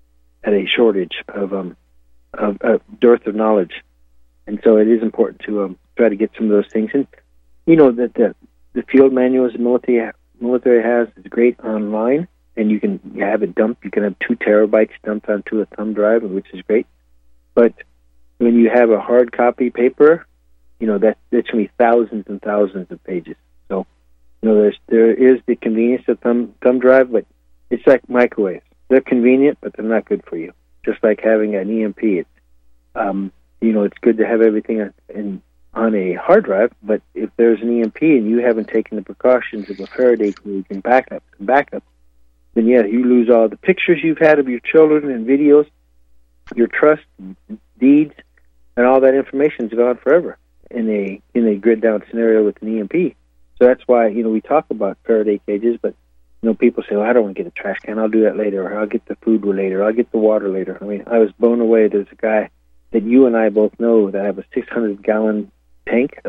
S3: at a shortage of um of a dearth of knowledge. And so it is important to um, try to get some of those things. And you know that the the field manuals the military military has is great online. And you can have it dumped. You can have two terabytes dumped onto a thumb drive, which is great. But when you have a hard copy paper, you know that that's going to be thousands and thousands of pages. So, you know, there's there is the convenience of thumb thumb drive, but it's like microwaves. They're convenient, but they're not good for you. Just like having an E M P. It's, um, you know, it's good to have everything in on a hard drive, but if there's an E M P and you haven't taken the precautions of a Faraday cage and backup and backup. then yeah, you lose all the pictures you've had of your children and videos, your trust, deeds, and all that information's gone forever in a in a grid down scenario with an E M P. So that's why, you know, we talk about Faraday cages, but you know, people say, well, I don't want to get a trash can, I'll do that later, or I'll get the food later, I'll get the water later. I mean, I was blown away. There's a guy that you and I both know that have a six hundred gallon tank,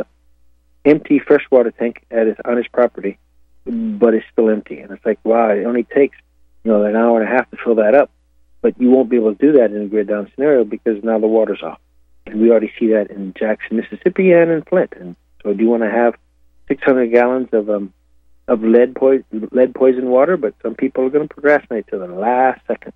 S3: empty freshwater tank at his on his property, but it's still empty. And it's like, wow, it only takes, you know, an hour and a half to fill that up. But you won't be able to do that in a grid down scenario because now the water's off. And we already see that in Jackson, Mississippi, and in Flint. And so do you want to have six hundred gallons of um of lead poison lead poison water? But some people are going to procrastinate to the last second.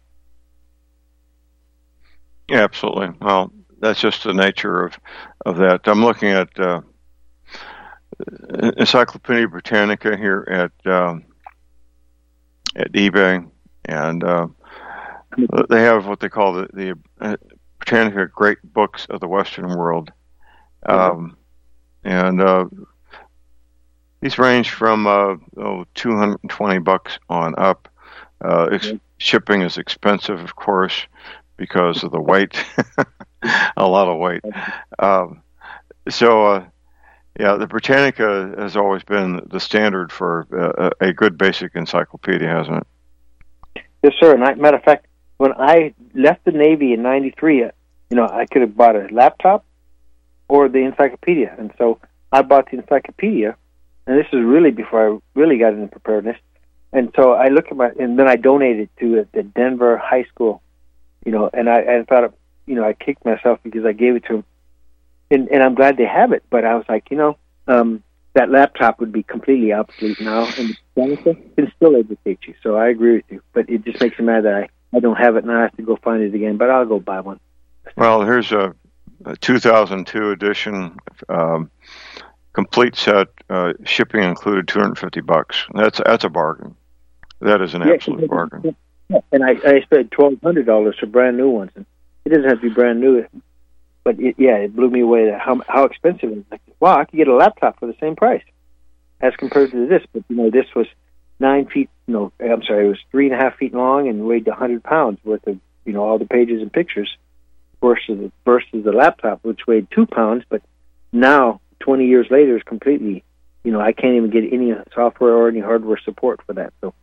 S2: Yeah, absolutely. Well, that's just the nature of, of that. I'm looking at uh, Encyclopedia Britannica here at um, at eBay, and uh, they have what they call the, the uh, Britannica Great Books of the Western World, um, and uh, these range from uh, oh, two hundred twenty bucks on up. Uh, ex- shipping is expensive, of course, because of the weight, a lot of weight. Um, so, uh, yeah, the Britannica has always been the standard for uh, a good basic encyclopedia, hasn't it?
S3: Yes, sir. And I, matter of fact, when I left the Navy in ninety-three, you know, I could have bought a laptop or the encyclopedia. And so I bought the encyclopedia, and this is really before I really got into preparedness. And so I look at my, and then I donated to the Denver High School, you know, and I, I thought, you know, I kicked myself because I gave it to them. And, and I'm glad they have it, but I was like, you know, um, that laptop would be completely obsolete now, and the Britannica can still educate you. So I agree with you, but it just makes me mad that I, I don't have it, and I have to go find it again, but I'll go buy one.
S2: Well, here's a, a two thousand two edition, um, complete set, uh, shipping included, two hundred fifty bucks. That's that's a bargain. That is an yeah, absolute bargain.
S3: Yeah. And I, I spent twelve hundred dollars for brand new ones, and it doesn't have to be brand new. But it, yeah, it blew me away that how how expensive it is. Like, wow, I could get a laptop for the same price as compared to this. But you know, this was nine feet. No, I'm sorry, it was three and a half feet long and weighed a hundred pounds worth of, you know, all the pages and pictures versus versus the laptop, which weighed two pounds. But now, twenty years later, is completely, you know, I can't even get any software or any hardware support for that. So,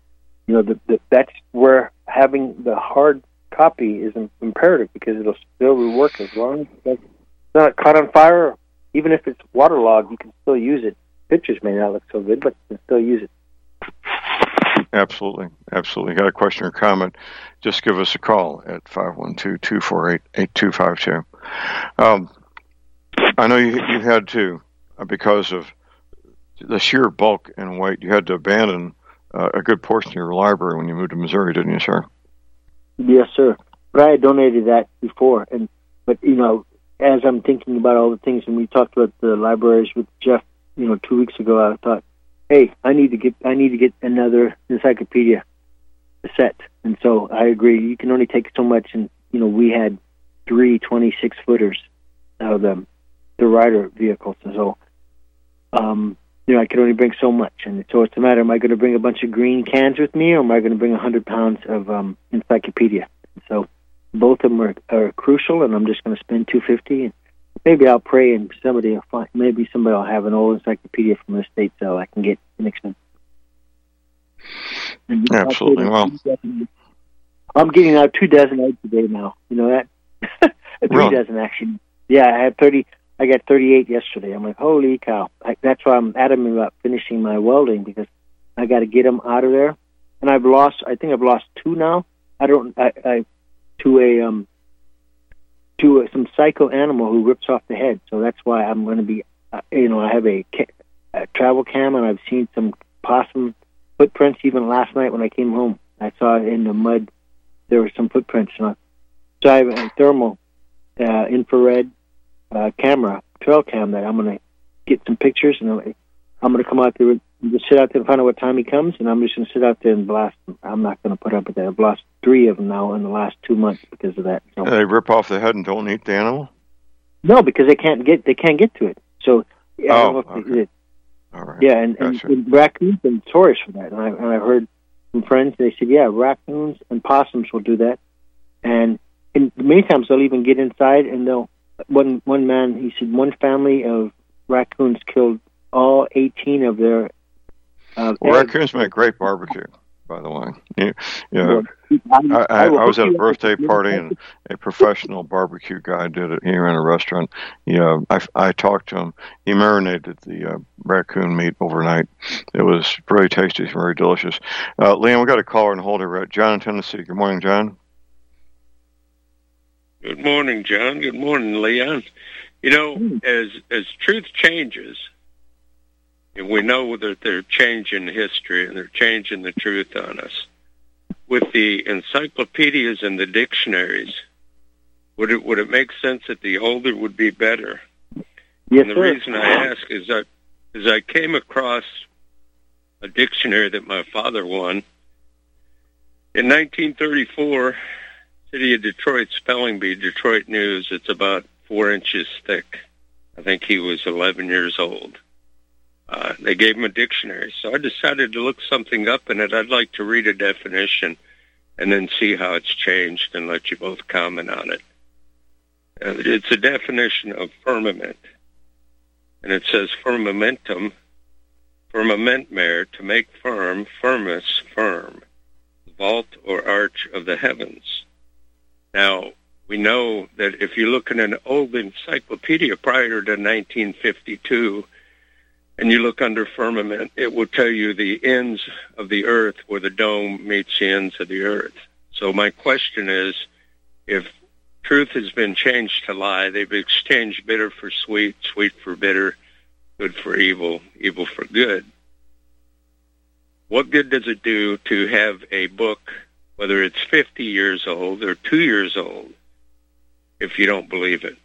S3: you know, the, the, that's where having the hard copy is imperative, because it'll still work as long as it's not caught on fire. Even if it's waterlogged, you can still use it. Pictures may not look so good, but you can still use it.
S2: Absolutely. Absolutely. Got a question or comment, just give us a call at five one two, two four eight, eight two five two. Um, I know you, you had to, uh, because of the sheer bulk and weight, you had to abandon uh, a good portion of your library when you moved to Missouri, didn't you, sir?
S3: Yes, sir. But I had donated that before. and But, you know, as I'm thinking about all the things, and we talked about the libraries with Jeff, you know, two weeks ago, I thought, hey, I need to get I need to get another encyclopedia set. And so I agree. You can only take so much, and you know, we had three twenty-six footers of the the rider vehicles, and so um, you know, I could only bring so much. And so it's a matter: am I going to bring a bunch of green cans with me, or am I going to bring a hundred pounds of um, encyclopedia? So both of them are, are crucial, and I'm just going to spend two fifty. And maybe I'll pray, and somebody will find. Maybe somebody will have an old encyclopedia from the estate sale I can get inexpensive.
S2: Absolutely. Well,
S3: I'm getting out two dozen eggs a day now. You know that? Three
S2: really?
S3: dozen actually. Yeah, I had thirty. I got thirty-eight yesterday. I'm like, holy cow! I, that's why I'm adamant about finishing my welding, because I got to get them out of there. And I've lost. I think I've lost two now. I don't. I, I to a um. to some psycho animal who rips off the head. So that's why I'm going to be, uh, you know, I have a, ca- a travel cam, and I've seen some possum footprints even last night when I came home. I saw in the mud, there were some footprints. And I, so I have a thermal uh, infrared uh, camera, trail cam, that I'm going to get some pictures, and I'm, I'm going to come out there and just sit out there and find out what time he comes, and I'm just going to sit out there and blast them. I'm not going to put up with that. I've lost three of them now in the last two months because of that. So,
S2: they rip off the head and don't eat the animal?
S3: No, because they can't get they can't get to it. So yeah,
S2: oh,
S3: I don't know if
S2: okay.
S3: they,
S2: All right.
S3: yeah, and,
S2: Gotcha.
S3: and, and raccoons are notorious for that. And I and I heard from friends, they said, yeah, raccoons and possums will do that. And, and many times they'll even get inside, and they'll one one man, he said one family of raccoons killed all eighteen of their uh,
S2: well,
S3: eggs.
S2: raccoons make great barbecue, by the way. You, you know,
S3: I,
S2: I, I, I was at a
S3: hook you up
S2: birthday
S3: with-
S2: party, and a professional barbecue guy did it. He ran a restaurant. Yeah, I, I talked to him. He marinated the uh, raccoon meat overnight. It was very tasty, very delicious. Uh, Liam, we got a caller and hold it. John in Tennessee. Good morning, John.
S14: Good morning, John. Good morning, Leon. You know, as as truth changes, and we know that they're changing history and they're changing the truth on us, with the encyclopedias and the dictionaries, would it would it make sense that the older would be better?
S3: Yes,
S14: and the
S3: sir.
S14: reason I ask is that is I came across a dictionary that my father won in nineteen thirty-four. City of Detroit Spelling Bee, Detroit News. It's about four inches thick. I think he was eleven years old. Uh, they gave him a dictionary, so I decided to look something up in it. I'd like to read a definition and then see how it's changed and let you both comment on it. Uh, it's a definition of firmament, and it says firmamentum, firmamentmare, to make firm, firmus, firm, vault or arch of the heavens. Now, we know that if you look in an old encyclopedia prior to nineteen fifty-two, and you look under firmament, it will tell you the ends of the earth where the dome meets the ends of the earth. So my question is, if truth has been changed to lie, they've exchanged bitter for sweet, sweet for bitter, good for evil, evil for good, what good does it do to have a book, whether it's fifty years old or two years old, if you don't believe it?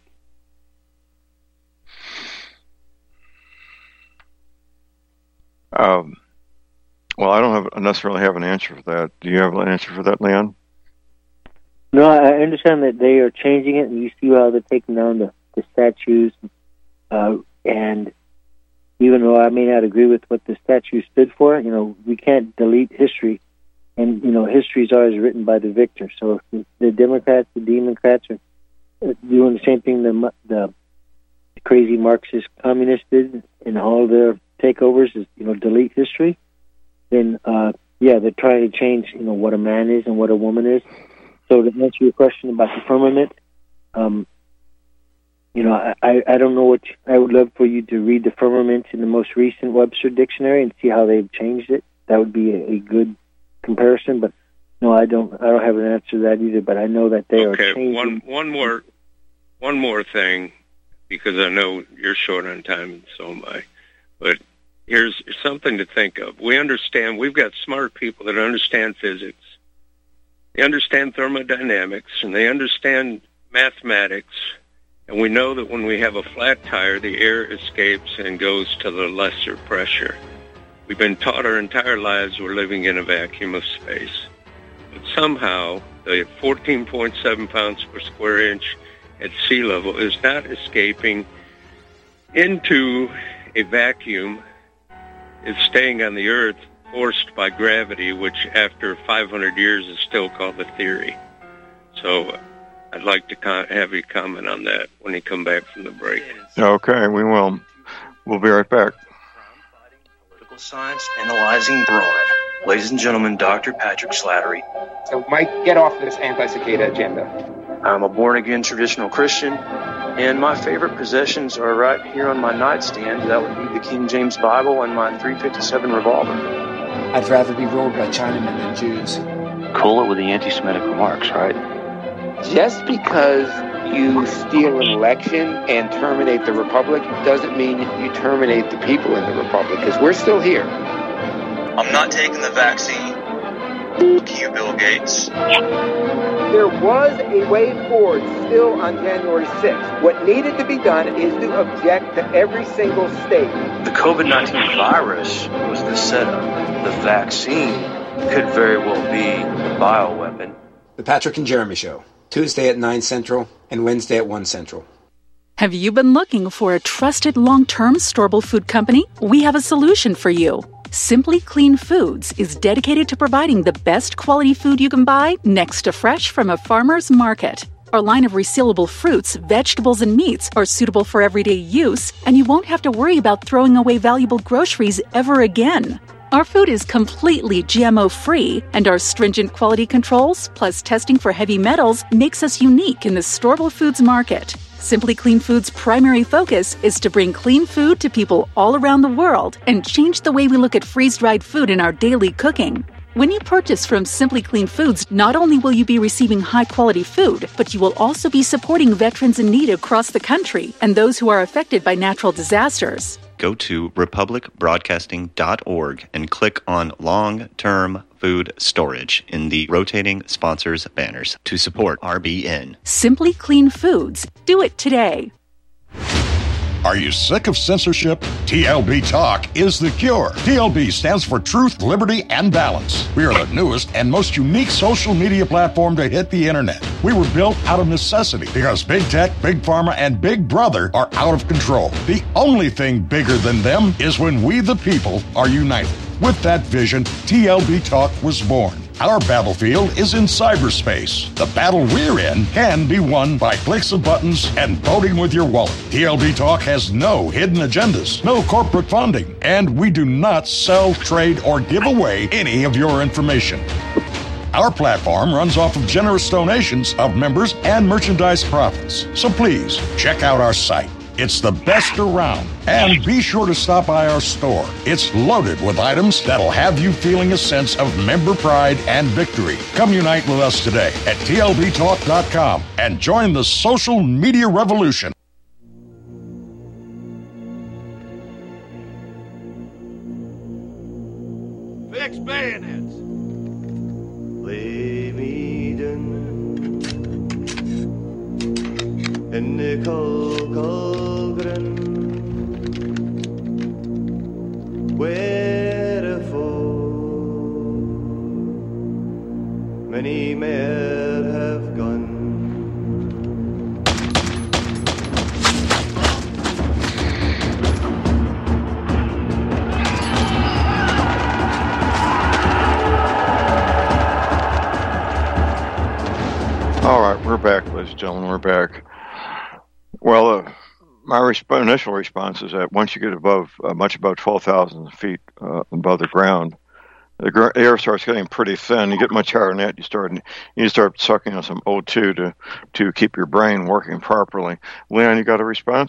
S2: Um, well, I don't have necessarily have an answer for that. Do you have an answer for that, Leon?
S3: No, I understand that they are changing it, and you see how they're taking down the, the statues. Uh, and even though I may not agree with what the statue stood for, you know, we can't delete history. And, you know, history is always written by the victor. So if the Democrats, the Democrats are doing the same thing the, the crazy Marxist communists did in all their takeovers, is, you know, delete history, then uh, yeah, they're trying to change, you know, what a man is and what a woman is. So to answer your question about the firmament, um, you know, I, I, I don't know what you, I would love for you to read the firmament in the most recent Webster dictionary and see how they've changed it. That would be a, a good comparison. But no, I don't. I don't have an answer to that either. But I know that they
S14: okay,
S3: are changing.
S14: one one more one more thing, because I know you're short on time and so am I. But here's something to think of. We understand. We've got smart people that understand physics. They understand thermodynamics, and they understand mathematics. And we know that when we have a flat tire, the air escapes and goes to the lesser pressure. We've been taught our entire lives we're living in a vacuum of space. But somehow, the fourteen point seven pounds per square inch at sea level is not escaping into a vacuum. It's staying on the Earth, forced by gravity, which after five hundred years is still called the theory. So I'd like to con- have you comment on that when you come back from the break.
S2: Okay, we will. We'll be right back.
S15: Political science analyzing broad. Ladies and gentlemen, Doctor Patrick Slattery.
S4: So, Mike, get off this anti-cicada agenda.
S15: I'm a born-again traditional Christian, and my favorite possessions are right here on my nightstand. That would be the King James Bible and my three fifty-seven revolver.
S4: I'd rather be ruled by Chinamen than Jews.
S16: Cool it with the anti-Semitic remarks, right?
S4: Just because you steal an election and terminate the Republic doesn't mean you terminate the people in the Republic, because we're still here.
S15: I'm not taking the vaccine. Fuck you, Bill Gates.
S4: There was a way forward still on January sixth. What needed to be done is to object to every single state.
S15: The COVID nineteen virus was the setup. The vaccine could very well be the bioweapon.
S4: The Patrick and Jeremy Show, Tuesday at nine Central and Wednesday at one Central.
S17: Have you been looking for a trusted long-term storable food company? We have a solution for you. Simply Clean Foods is dedicated to providing the best quality food you can buy next to fresh from a farmer's market. Our line of resealable fruits, vegetables, and meats are suitable for everyday use, and you won't have to worry about throwing away valuable groceries ever again. Our food is completely G M O-free, and our stringent quality controls, plus testing for heavy metals, makes us unique in the storable foods market. Simply Clean Foods' primary focus is to bring clean food to people all around the world and change the way we look at freeze-dried food in our daily cooking. When you purchase from Simply Clean Foods, not only will you be receiving high-quality food, but you will also be supporting veterans in need across the country and those who are affected by natural disasters.
S10: Go to republic broadcasting dot org and click on Long-Term Food Storage in the rotating sponsors banners to support R B N.
S17: Simply Clean Foods. Do it today.
S6: Are you sick of censorship? T L B Talk is the cure. T L B stands for Truth, Liberty, and Balance. We are the newest and most unique social media platform to hit the internet. We were built out of necessity because Big Tech, Big Pharma, and Big Brother are out of control. The only thing bigger than them is when we, the people, are united. With that vision, T L B Talk was born. Our battlefield is in cyberspace. The battle we're in can be won by clicks of buttons and voting with your wallet. T L B Talk has no hidden agendas, no corporate funding, and we do not sell, trade, or give away any of your information. Our platform runs off of generous donations of members and merchandise profits. So please, check out our site. It's the best around. And be sure to stop by our store. It's loaded with items that'll have you feeling a sense of member pride and victory. Come unite with us today at T L B talk dot com and join the social media revolution.
S8: Fix bayonets.
S7: Lay me down in the cold, cold ground, wherefore many men have gone.
S2: All right, we're back, ladies and gentlemen. We're back. Well, uh, my resp- initial response is that once you get above, uh, much above twelve thousand feet uh, above the ground, the air starts getting pretty thin. You get much higher than that, you start you start sucking on some O two to to keep your brain working properly. Leon, you got a response?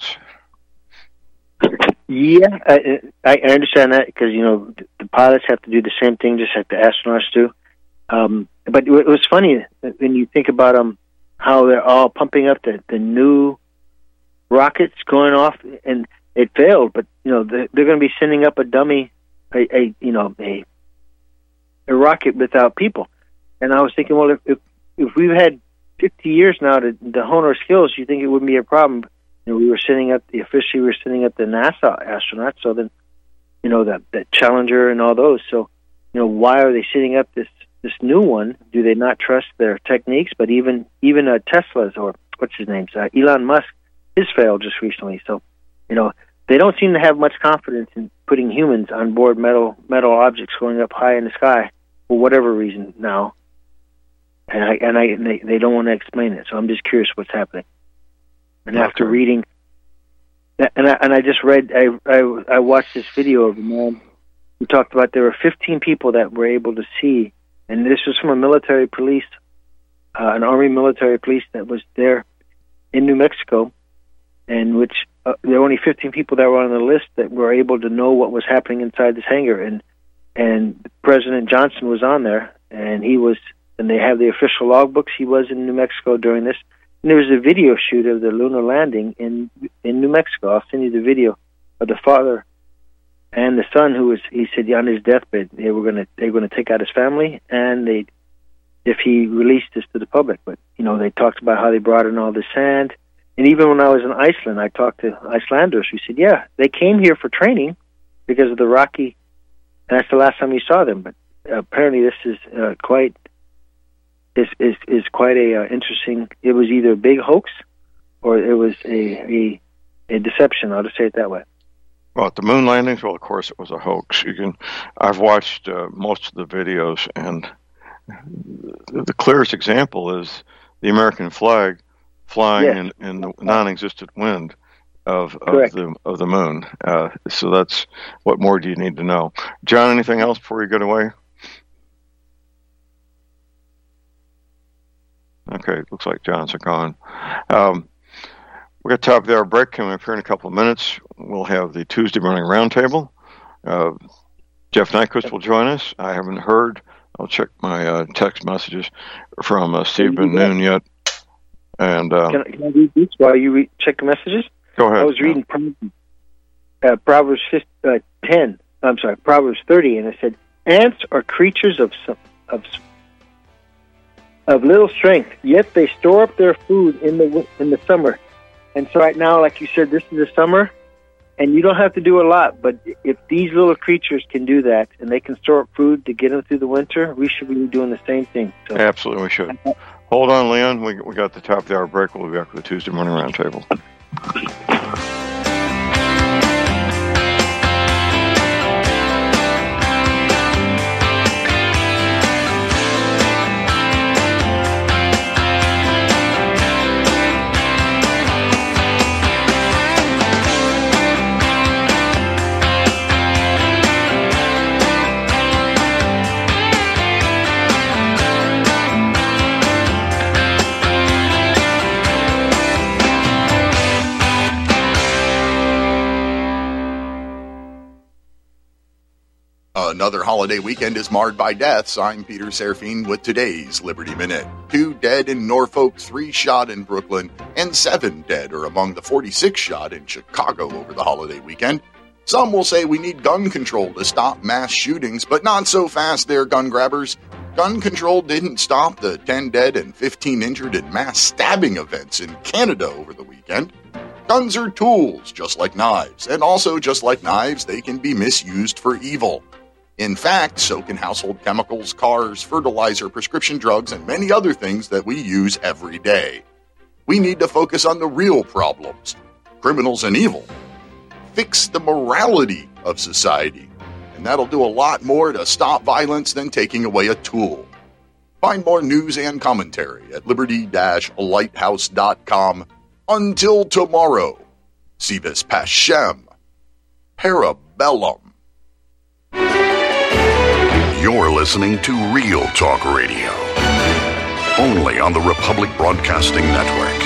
S18: Yeah, I, I understand that because, you know, the pilots have to do the same thing just like the astronauts do. Um, but it was funny when you think about um, how they're all pumping up the, the new rockets going off, and it failed. But, you know, they're, they're going to be sending up a dummy, a, a you know, a, a rocket without people. And I was thinking, well, if if, if we've had fifty years now to, to hone our skills, you think it wouldn't be a problem. You know, we were sending up the officially we were sending up the NASA astronauts, so then, you know, the the Challenger and all those. So, you know, why are they setting up this this new one? Do they not trust their techniques? But even even uh, Tesla's, or what's his name, uh, Elon Musk, his failed just recently. So, you know, they don't seem to have much confidence in putting humans on board metal metal objects going up high in the sky for whatever reason now. And I and I and they they don't want to explain it. So I'm just curious what's happening. And okay. After reading, and I, and I just read, I, I I watched this video of a man who talked about there were fifteen people that were able to see, and this was from a military police, uh, an Army military police that was there in New Mexico, and which uh, there were only fifteen people that were on the list that were able to know what was happening inside this hangar, and and President Johnson was on there, and he was, and they have the official logbooks. He was in New Mexico during this. And there was a video shoot of the lunar landing in in New Mexico. I'll send you the video of the father and the son, who was, he said, on his deathbed, they were gonna they were gonna take out his family, and they, if he released this to the public. But you know, they talked about how they brought in all the sand, and even when I was in Iceland, I talked to Icelanders who said, yeah, they came here for training because of the rocky. And that's the last time we saw them. But uh, apparently, this is uh, quite. Is, is is quite a uh, interesting. It was either a big hoax, or it was a, a a deception. I'll just say it that way.
S2: Well, the moon landings, well, of course, it was a hoax. You can. I've watched uh, most of the videos, and the, the clearest example is the American flag flying yes. in, in the non-existent wind of of the of the moon. Uh, so that's what more do you need to know, John? Anything else before you get away? Okay, looks like John's are gone. Um, we're going to top of the hour break coming up here in a couple of minutes. We'll have the Tuesday morning roundtable. Uh, Jeff Nyquist will join us. I haven't heard. I'll check my uh, text messages from uh, Steve Ben Noon yet. And uh,
S18: can, I, can I read this while you re- check the messages?
S2: Go ahead.
S18: I was reading uh, Proverbs uh, ten. I'm sorry, Proverbs thirty, and it said, "Ants are creatures of some, of." of little strength, yet they store up their food in the in the summer." And so right now, like you said, this is the summer, and you don't have to do a lot, but if these little creatures can do that, and they can store up food to get them through the winter, we should be doing the same thing. So,
S2: absolutely, we should. Hold on, Leon. We, we got the top of the hour break. We'll be back with the Tuesday morning roundtable.
S19: Another holiday weekend is marred by deaths. I'm Peter Serafine with today's Liberty Minute. Two dead in Norfolk, three shot in Brooklyn, and seven dead are among the forty-six shot in Chicago over the holiday weekend. Some will say we need gun control to stop mass shootings, but not so fast there, gun grabbers. Gun control didn't stop the ten dead and fifteen injured in mass stabbing events in Canada over the weekend. Guns are tools, just like knives, and also just like knives, they can be misused for evil. In fact, so can household chemicals, cars, fertilizer, prescription drugs, and many other things that we use every day. We need to focus on the real problems, criminals and evil. Fix the morality of society, and that'll do a lot more to stop violence than taking away a tool. Find more news and commentary at liberty dash lighthouse dot com. Until tomorrow, si vis pacem, parabellum.
S20: You're listening to Real Talk Radio, only on the Republic Broadcasting Network.